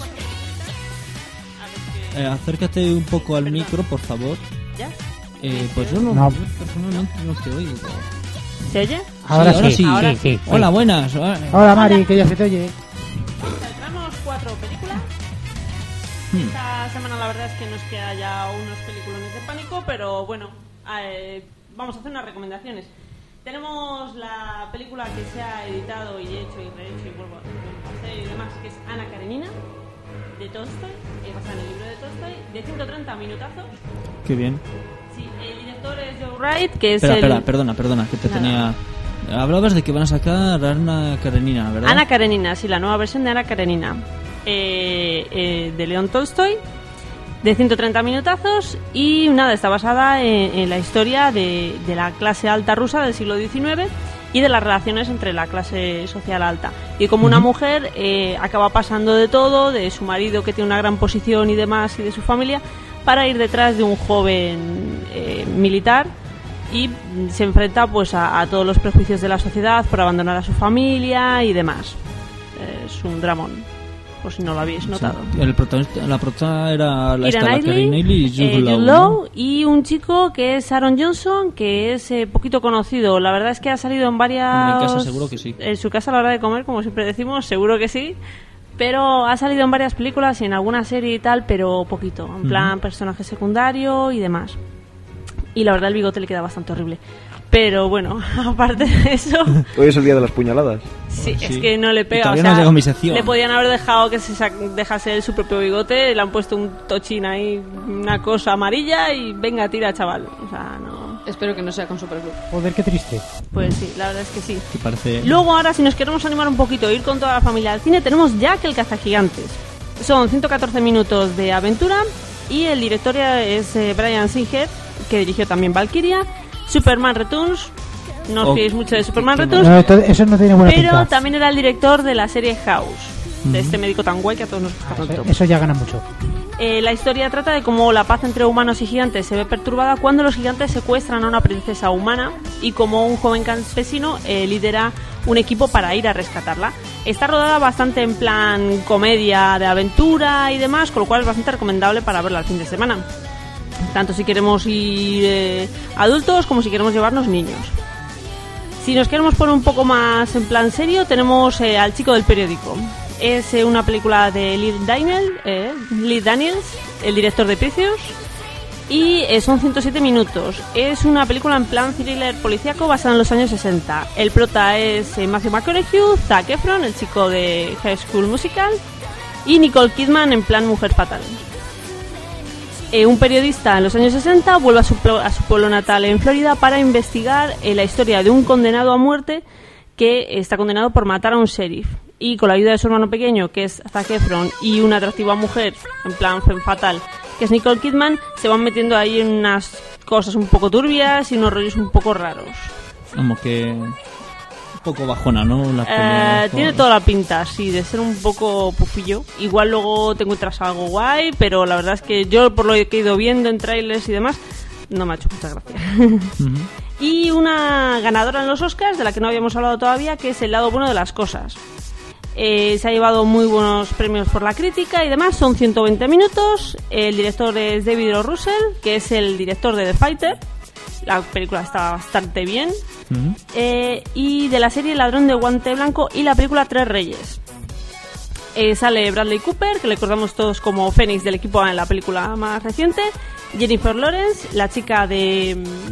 Eh, acércate un poco al micro, por favor. ¿Ya? Eh, pues yo no, No. yo personalmente no te oigo. ¿Se oye? Ahora ahora sí. sí. Ahora sí, sí. Hola, buenas. Ah, Hola Mari, que ya se te oye. Traemos cuatro películas. Hmm. Esta semana la verdad es que nos queda ya unos peliculones de pánico, pero bueno, eh, vamos a hacer unas recomendaciones. Tenemos la película que se ha editado y hecho y rehecho y vuelvo a vuelvo a hacer y demás, que es Ana Karenina, de Tolstoy, eh, basada en el libro de Tolstoy, de ciento treinta minutazos. Qué bien. Sí, el director es Joe Wright, que es Espera, el... espera, perdona, perdona, que te Nada. tenía... Hablabas de que van a sacar a Ana Karenina, ¿verdad? Ana Karenina, sí, la nueva versión de Ana Karenina, eh, eh, de León Tolstoy, de ciento treinta minutazos, y nada, está basada en, en la historia de, de la clase alta rusa del siglo diecinueve y de las relaciones entre la clase social alta. Y como una mujer eh, acaba pasando de todo, de su marido que tiene una gran posición y demás, y de su familia, para ir detrás de un joven eh, militar, y se enfrenta pues a, a todos los prejuicios de la sociedad por abandonar a su familia y demás. Es un dramón, por si no lo habéis notado. Sí, el protagonista, la protagonista era la, Keira esta, la Knightley, Keira Knightley y Jude eh, Law, Jude ¿no? Law, y un chico que es Aaron Johnson, que es eh, poquito conocido. La verdad es que ha salido en varias... Hombre, en casa seguro que sí. En su casa a la hora de comer, como siempre decimos, seguro que sí. Pero ha salido en varias películas y en alguna serie y tal, pero poquito. En plan, personaje secundario y demás. Y la verdad el bigote le queda bastante horrible. Pero bueno, aparte de eso... Hoy es el día de las puñaladas. Sí, Pues es sí. que no le Y pega. todavía O no ha sea, llegado mi sección. le podían haber dejado que se sac- dejase él su propio bigote, le han puesto un tochín ahí, una cosa amarilla y venga, tira, chaval. O sea, no. Espero que no sea con Supergroup. Joder, qué triste. Pues sí, la verdad es que sí. ¿Te parece? Luego ahora, si nos queremos animar un poquito, ir con toda la familia al cine, tenemos Jack el cazagigantes. Son ciento catorce minutos de aventura y el director es eh, Brian Singer, que dirigió también Valkyria, Superman Returns. No os Oh, fiéis mucho de Superman qué Returns, No, to- eso no tiene buena pero pinta. también era el director de la serie House, de este médico tan guay que a todos nos gusta tanto. Eso ya gana mucho. Eh, la historia trata de cómo la paz entre humanos y gigantes se ve perturbada cuando los gigantes secuestran a una princesa humana y cómo un joven campesino eh, lidera un equipo para ir a rescatarla. Está rodada bastante en plan comedia de aventura y demás, con lo cual es bastante recomendable para verla el fin de semana. Tanto si queremos ir eh, adultos como si queremos llevarnos niños. Si nos queremos poner un poco más en plan serio, tenemos eh, al chico del periódico. Es eh, una película de Lee Daniels, eh, Lee Daniels, el director de Precious, y eh, son ciento siete minutos. Es una película en plan thriller policíaco basada en los años sesenta. El prota es eh, Matthew McConaughey, Zac Efron, el chico de High School Musical, y Nicole Kidman en plan mujer fatal. Eh, un periodista en los años sesenta vuelve a su, plo- a su pueblo natal en Florida para investigar eh, la historia de un condenado a muerte que está condenado por matar a un sheriff. Y con la ayuda de su hermano pequeño, que es Zac Efron, y una atractiva mujer, en plan femme fatal, que es Nicole Kidman, se van metiendo ahí en unas cosas un poco turbias y unos rollos un poco raros. Como que... un poco bajona, ¿no? La Eh, pelea, tiene con- toda la pinta, sí, de ser un poco pufillo. Igual luego te encuentras algo guay, pero la verdad es que yo, por lo que he ido viendo en trailers y demás, no me ha hecho mucha gracia. Ujú. Y una ganadora en los Oscars, de la que no habíamos hablado todavía, que es El lado bueno de las cosas. Eh, se ha llevado muy buenos premios por la crítica y demás, son ciento veinte minutos. El director es David O. Russell, que es el director de The Fighter. La película está bastante bien. Ujú. Eh, y de la serie El ladrón de guante blanco y la película Tres Reyes. Eh, sale Bradley Cooper, que le recordamos todos como Fénix del equipo en la película más reciente. Jennifer Lawrence, la chica de...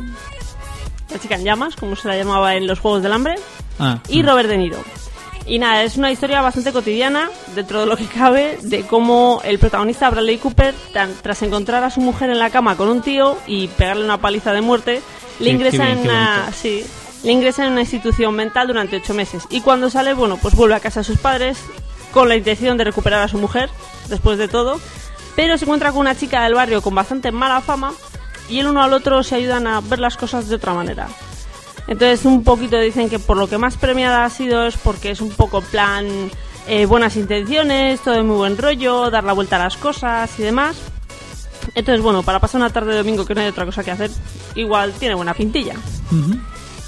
mm, la chica en llamas, como se la llamaba en los Juegos del Hambre. Ah, Y mm. Robert De Niro. Y nada, es una historia bastante cotidiana, dentro de lo que cabe, de cómo el protagonista, Bradley Cooper, tan- tras encontrar a su mujer en la cama con un tío y pegarle una paliza de muerte, le Qué- ingresa qué bien, en qué una, bonito. sí, le ingresa en una institución mental durante ocho meses. Y cuando sale, bueno, pues vuelve a casa de sus padres con la intención de recuperar a su mujer, después de todo, pero se encuentra con una chica del barrio con bastante mala fama y el uno al otro se ayudan a ver las cosas de otra manera. Entonces un poquito dicen que por lo que más premiada ha sido es porque es un poco plan eh, buenas intenciones, todo de muy buen rollo, dar la vuelta a las cosas y demás. Entonces bueno, para pasar una tarde de domingo que no hay otra cosa que hacer, igual tiene buena pintilla. Ujú.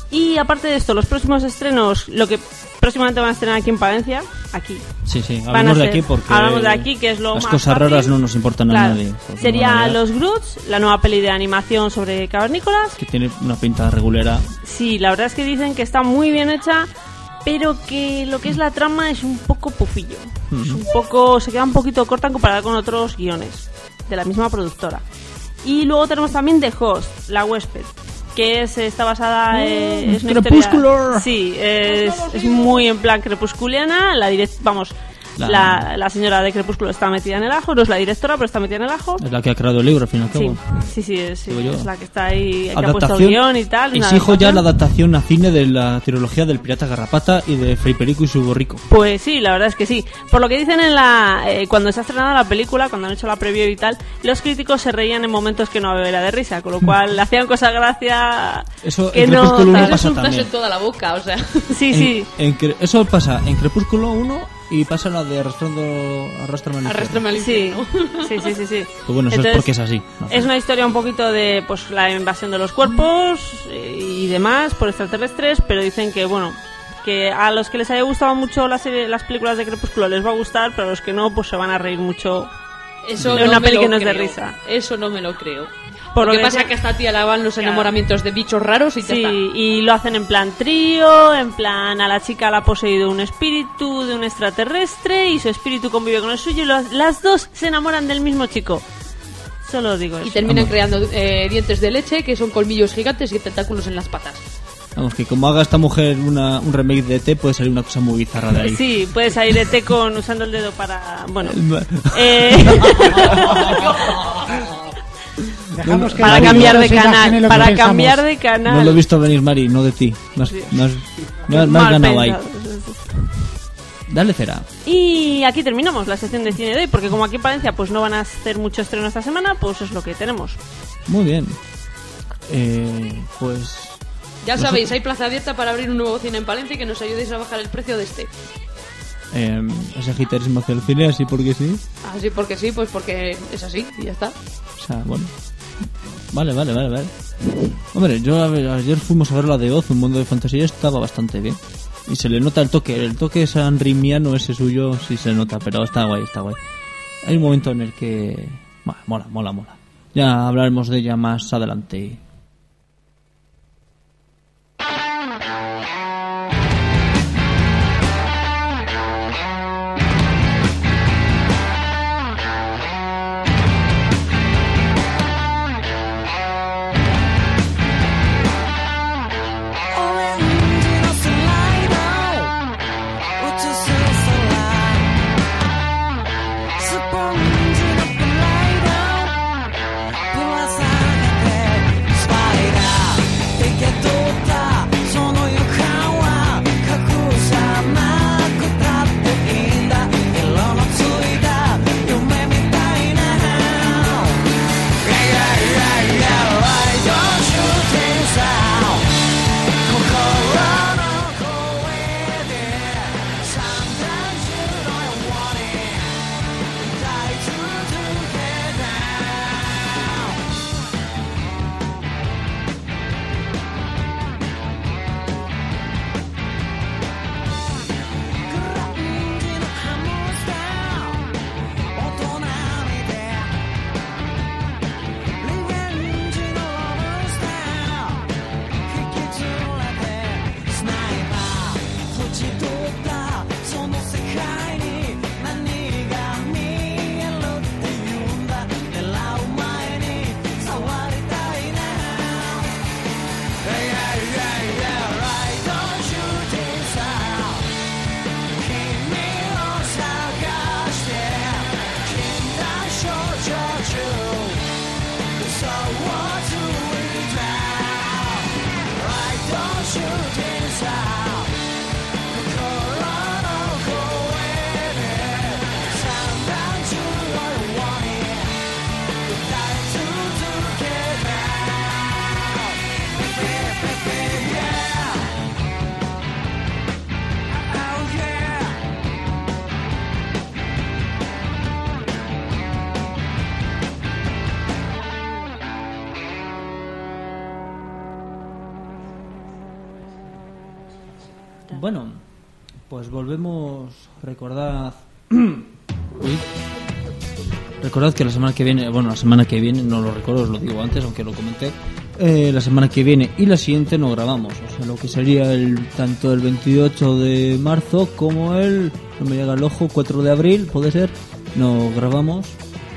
Y aparte de esto, los próximos estrenos, lo que próximamente van a estrenar aquí en Palencia, aquí. Sí, sí, Van a hablamos de ser- aquí porque... hablamos de aquí, que es lo las más cosas fácil. raras no nos importan a Claro. nadie. porque Sería van a ver Los Groots, la nueva peli de animación sobre cavernícolas. Que tiene una pinta regulera. Sí, la verdad es que dicen que está muy bien hecha, pero que lo que es la trama es un poco pufillo. Es un poco, se queda un poquito corta en comparada con otros guiones de la misma productora. Y luego tenemos también The Host, La Huésped, que es, está basada en... es una Crepúsculo. historia- sí, es, es muy en plan crepusculiana. La direct, vamos, La- la... La, señora de Crepúsculo está metida en el ajo, no es la directora, pero está metida en el ajo. Es la que ha creado el libro, al fin y al Sí, cabo. sí, sí, es, sí, Digo yo. es la que está ahí, que ha puesto el guión y tal. una Exijo ya adaptación. la adaptación a cine de la trilogía del Pirata Garrapata y de Fray Perico y su borrico. Pues sí, la verdad es que sí. Por lo que dicen en la eh, cuando se ha estrenado la película, cuando han hecho la preview y tal, los críticos se reían en momentos que no era de risa, con lo cual le hacían cosa gracia Eso que en no... Crepúsculo uno Eso es pasa un paso también. en toda la boca, o sea. Sí, En- sí. en Cre- eso pasa en Crepúsculo uno y pasa la de Arrastrando... Arrastrame al infierno. Arrastrame al Sí, infierno. sí, sí, sí, sí. Pues bueno, eso Entonces, es porque es así. ¿no? Es una historia un poquito de pues la invasión de los cuerpos eh, y demás por extraterrestres, pero dicen que bueno, que a los que les haya gustado mucho la serie, las películas de Crepúsculo les va a gustar, pero a los que no pues se van a reír mucho. Eso Es no una me peli lo que no es de creo. risa. Eso no me lo creo. Por lo lo que que pasa sea- es que a esta tía la van los Claro. enamoramientos de bichos raros y ya Sí, está. y lo hacen en plan trío, en plan a la chica la ha poseído un espíritu de un extraterrestre y su espíritu convive con el suyo y los- las dos se enamoran del mismo chico. Solo digo eso. Y terminan Vamos. creando eh, dientes de leche que son colmillos gigantes y tentáculos en las patas. Vamos, que como haga esta mujer una, un remake de E T puede salir una cosa muy bizarra de ahí. Sí, puedes salir de té con usando el dedo para... Bueno... El ma- Eh... Dejamos que Para el cambiar público de se imagine canal. lo que Para pensamos. cambiar de canal. No lo he visto venir, Mari, no de ti. Me has, me has- me has- me has Mal ganado ahí. pensado. Dale cera. Y aquí terminamos la sección de cine de hoy, porque como aquí en Valencia pues no van a hacer mucho estreno esta semana, pues es lo que tenemos. Muy bien. Eh, pues... Ya Nosotros- sabéis, hay plaza abierta para abrir un nuevo cine en Palencia y que nos ayudéis a bajar el precio de este. Eh, ese gitarismo hacia el cine, así porque sí. Así porque sí, pues porque es así y ya está. O sea, bueno. Vale, vale, vale, vale. Hombre, yo a ver, ayer fuimos a ver la de Oz, un mundo de fantasía, estaba bastante bien. Y se le nota el toque, el toque sanrimiano ese suyo, sí se nota, pero está guay, está guay. Hay un momento en el que... Bueno, mola, mola, mola. Ya hablaremos de ella más adelante. Bueno, pues volvemos. Recordad. Uy. Recordad que la semana que viene, bueno, la semana que viene, no lo recuerdo, os lo digo antes, aunque lo comenté. Eh, la semana que viene y la siguiente no grabamos. O sea, lo que sería el tanto el veintiocho de marzo como el, no me llega el ojo, cuatro de abril, puede ser. No grabamos.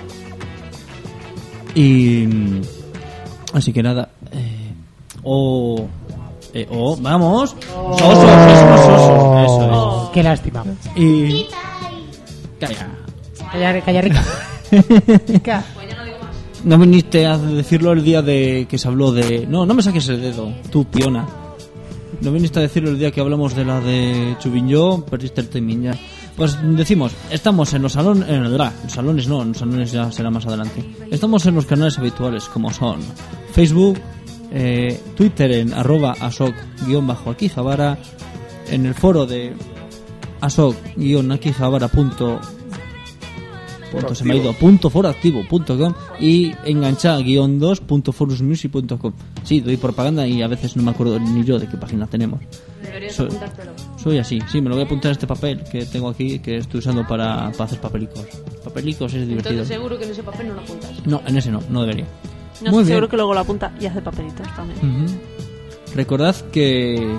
Y. Así que nada. Eh, o. Eh, o, vamos. Sosos, sosos, sosos. Eso es. Qué lástima. Y. Calla. Calla, calla, rica. Rica. No viniste a decirlo el día de que se habló de... No, no me saques el dedo, tú, piona. No viniste a decirlo el día que hablamos de la de Chubinyó, perdiste el timing ya. Pues decimos, estamos en los salones... En el, los salones no, en los salones ya será más adelante. Estamos en los canales habituales, como son Facebook, eh, Twitter en arroba asoc-akijabara, en el foro de asoc-akijabara punto punto se me ha ido punto foroactivo punto com y engancha guión dos punto forusmusic punto com. Sí, doy propaganda y a veces no me acuerdo ni yo de qué página tenemos. Deberías Soy, apuntártelo. soy así, sí, me lo voy a apuntar en este papel que tengo aquí, que estoy usando para, para hacer papelicos. Papelicos es divertido. Entonces seguro que en ese papel no lo apuntas. No, en ese no, no debería. No Muy sé, seguro bien. que luego lo apunta y hace papelitos también. Ujú. Recordad que...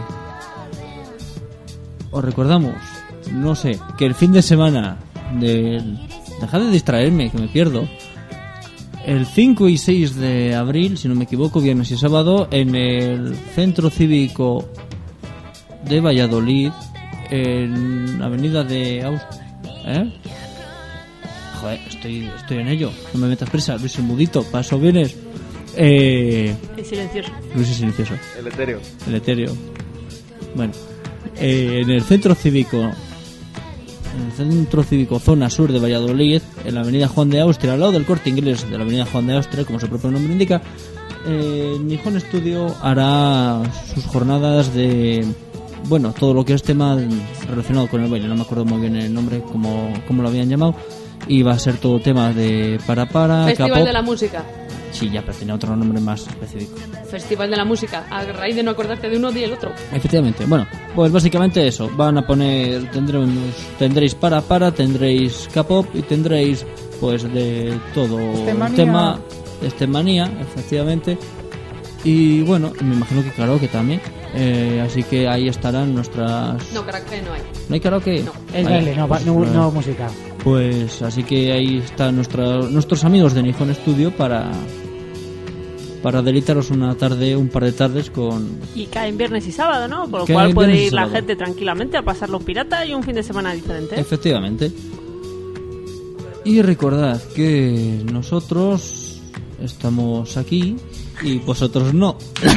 Os recordamos, no sé, que el fin de semana del... Dejad de distraerme, que me pierdo. El cinco y seis de abril, si no me equivoco, viernes y sábado, en el Centro Cívico de Valladolid, en la avenida de Aus... ¿Eh? Joder, estoy, estoy en ello. No me metas prisa, Luis el Mudito, paso vienes. Eh, Es silencioso. Luis es silencioso. El etéreo. El etéreo. Bueno, eh, en el centro cívico, en el centro cívico zona sur de Valladolid, en la avenida Juan de Austria, al lado del Corte Inglés de la avenida Juan de Austria, como su propio nombre indica, eh, Nihon Studio hará sus jornadas de, bueno, todo lo que es tema relacionado con el baile. No me acuerdo muy bien el nombre, como, como lo habían llamado, y va a ser todo tema de para para, Festival K-pop. de la Música. Sí, ya, pero tenía otro nombre más específico. Festival de la Música. A raíz de no acordarte de uno, di el otro. Efectivamente, bueno, pues básicamente eso. Van a poner, tendremos, tendréis para para, tendréis K-pop y tendréis pues de todo Estemanía. tema, Estemanía, efectivamente. Y bueno, me imagino que karaoke también. Eh, así que ahí estarán nuestras. No, karaoke no hay. ¿No hay karaoke? No. Es Vale. baile, no, ba- no, Pues, no música. Pues así que ahí están nuestra, nuestros amigos de Nihon Studio para para deleitaros una tarde, un par de tardes con. Y caen viernes y sábado, ¿no? Por lo Caen cual puede viernes y ir la sábado. gente tranquilamente a pasarlo pirata y un fin de semana diferente. Efectivamente. Y recordad que nosotros estamos aquí y vosotros no.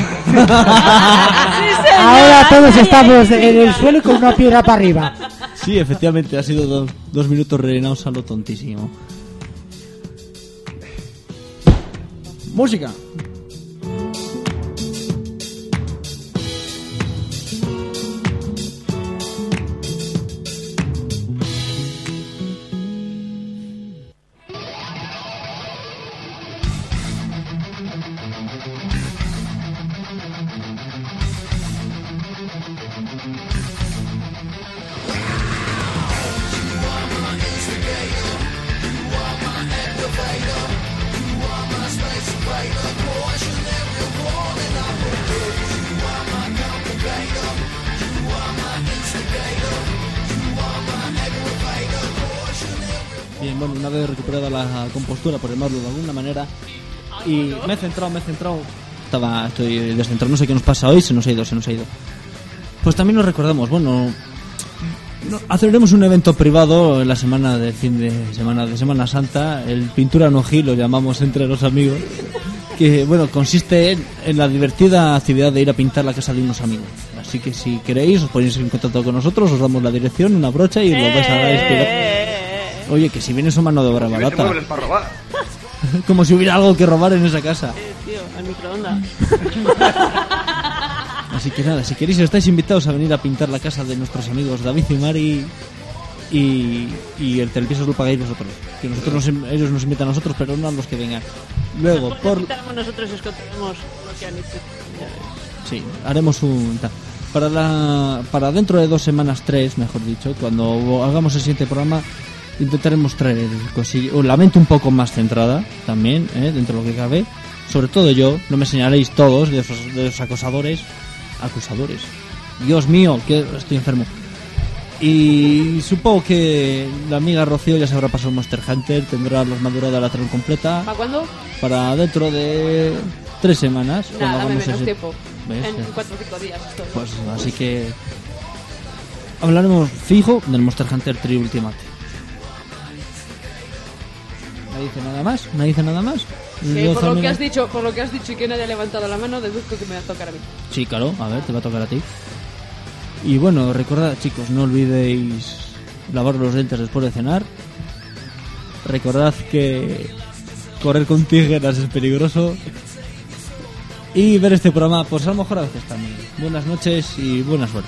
Ahora todos estamos en el suelo y con una piedra para arriba. Sí, efectivamente, ha sido do- dos minutos rellenados a lo tontísimo. Música. Bien, bueno, una vez recuperada la compostura, por llamarlo de alguna manera, y me he centrado, me he centrado. Estaba, estoy descentrado, no sé qué nos pasa hoy, se nos ha ido, se nos ha ido. Pues también nos recordamos, bueno, no, aceleremos un evento privado en la semana de fin de semana de Semana Santa, el Pintura no Gil, lo llamamos entre los amigos, que bueno, consiste en, en la divertida actividad de ir a pintar la casa de unos amigos. Así que si queréis, os ponéis en contacto con nosotros, os damos la dirección, una brocha y os lo vais a dar. Eh, Oye, que si vienes son mano de obra Si hubiese barata. muebles para robar. Como si hubiera algo que robar en esa casa. eh, tío, el microondas. Así que nada, si queréis estáis invitados a venir a pintar la casa de nuestros amigos David y Mari. Y, y el telepiso lo pagáis vosotros. Que nosotros nos, ellos nos invitan a nosotros, pero no a los que vengan. Luego, Pues por... invitaremos nosotros y os contaremos lo que han hecho. Ya ves. Sí, haremos un... ta- Para, la, para dentro de dos semanas, tres, mejor dicho, cuando hagamos el siguiente programa, intentaremos traer cosi- o la mente un poco más centrada también, ¿eh? Dentro de lo que cabe. Sobre todo yo, no me señaléis todos de esos, de los acosadores. Acusadores. Dios mío, que estoy enfermo. Y supongo que la amiga Rocío ya se habrá pasado Monster Hunter, tendrá los madurada la trama completa ¿Para cuándo? para dentro de tres semanas. cuando Nada, dame hagamos menos ese- tiempo. ¿Ves? En cuatro o cinco días. Esto. Pues así que hablaremos fijo del Monster Hunter tres Ultimate. ¿No dice nada más? ¿No dice nada más? Que Yo por lo también- que has dicho, por lo que has dicho y que nadie ha levantado la mano, deduzco que me va a tocar a mí. Sí, claro, a ver, te va a tocar a ti. Y bueno, recordad, chicos, no olvidéis lavar los dientes después de cenar. Recordad que correr con tijeras es peligroso. Y ver este programa, pues a lo mejor a veces también. Buenas noches y buena suerte.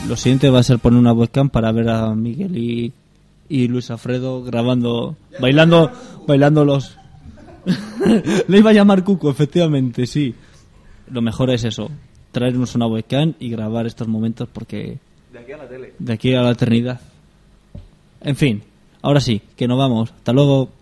Lo siguiente va a ser poner una webcam para ver a Miguel y, y Luis Alfredo grabando, bailando, bailando los... Le iba a llamar Cuco, efectivamente, sí. Lo mejor es eso, traernos una webcam y grabar estos momentos porque... De aquí a la tele. De aquí a la eternidad. En fin, ahora sí, que nos vamos. Hasta luego.